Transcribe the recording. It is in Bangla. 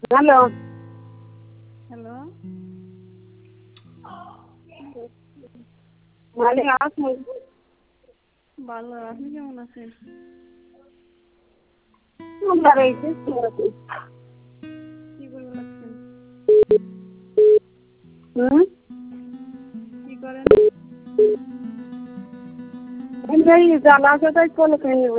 হ্যালো। হ্যালো। ভালো আছেন? ভালো, আপনি কেমন আছেন? আমরা রয়েছি। কি করে লাগছেন? হুম? কি করেন? এই জ্বালা আছে তাই চলে